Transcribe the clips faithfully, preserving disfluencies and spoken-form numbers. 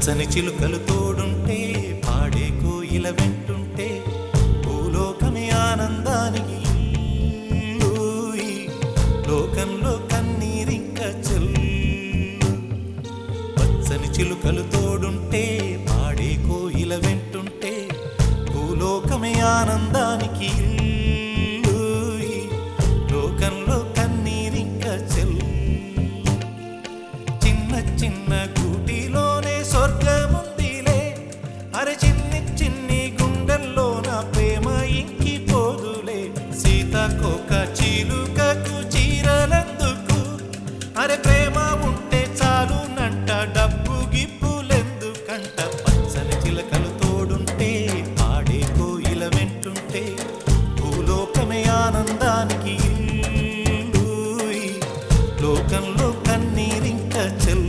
పచ్చని చిలుకలు తోడుంటే పాడే కోయిల వెంటుంటే భూలోకమే ఆనందానికి ఊయి, లోకంలో కన్నీరింక చెల్లు. పచ్చని చిలుకలు తోడుంటే పాడే కోయిల వెంటుంటే భూలోకమే ఆనందానికి ఊయి, లోకంలో కన్నీరింక చెల్లు. చిన్న చిన్న గూటిలోనే స్వర్గముందిలే, అరే చిన్ని చిన్ని గుండెల్లో నా ప్రేమ ఇంకిపోదులే. సీతాకోక చిలుకకు చీరలెందుకు, అరే ప్రేమ ఉంటే చాలు నంట, డబ్బు గిప్పులెందుకంట. పచ్చని చిలకలు తోడుంటే పాడే కోయిల వెంటుంటే భూలోకమే ఆనందానికి ఇల్లూయి, లోకంలో కన్నీరింక చెల్లు.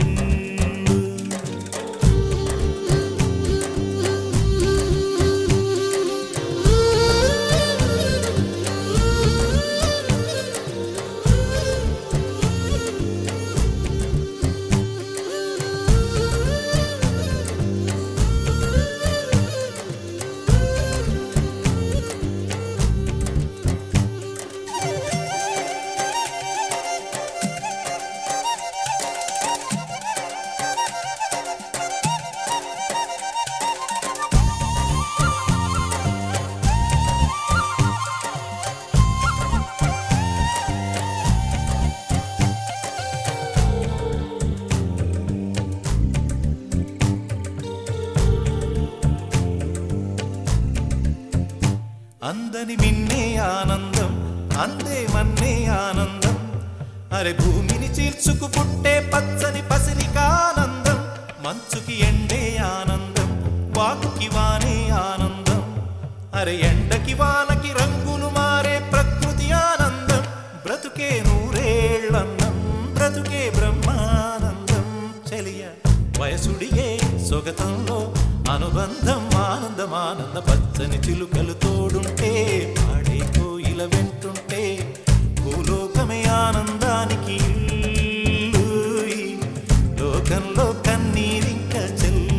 అందని మిన్నే ఆనందం, అందే మన్నే ఆనందం, అరే భూమిని చీల్చుకు పుట్టే పచ్చని పసిరికానందం. మంచుకి ఎండే ఆనందం, వాకుకి వానే ఆనందం, అరే ఎండకి వానకి రంగులు మారే ప్రకృతి ఆనందం. బ్రతుకే నూరేళ్ళన్నం, బ్రతుకే బ్రహ్మానందం. చెలియ వయసుడిగే సొగతంలో అనుబంధం ఆనందం ఆనంద. పచ్చని చిలుకలు తోడుంటే పాడే కోయిల వెంటుంటే భూలోకమే ఆనందానికి ఇల్లూయి, లోకంలో కన్నీరింక చెల్లు.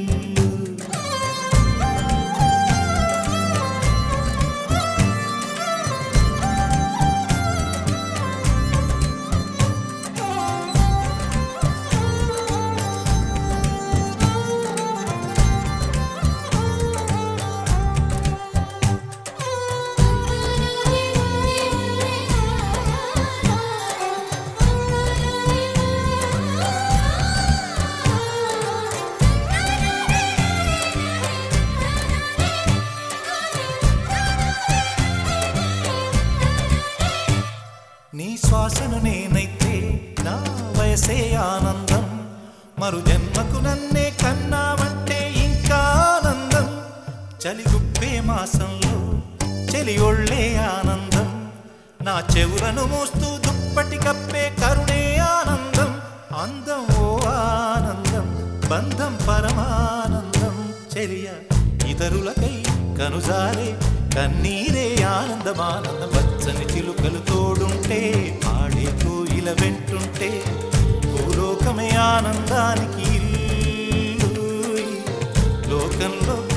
నీ శ్వాసను నేనైతే నా వయసే ఆనందం, మరు జన్మకు నన్నే కన్నావంటే ఇంకా ఆనందం. చలిగుప్పే మాసంలో చెలి ఒళ్ళే ఆనందం, నా చెవులను మోస్తూ దుప్పటి కప్పే కరుణే ఆనందం. అందం ఓ ఆనందం, బంధం పరమానందం. చెలియ ఇతరులకై కనుజారే కన్నీరే ఆనందమానందం. పచ్చని చిలుకలు తోడుంటే పాడే కోయిల వెంటుంటే భూలోకమే ఆనందానికి ఇల్లూయి, లోకంలో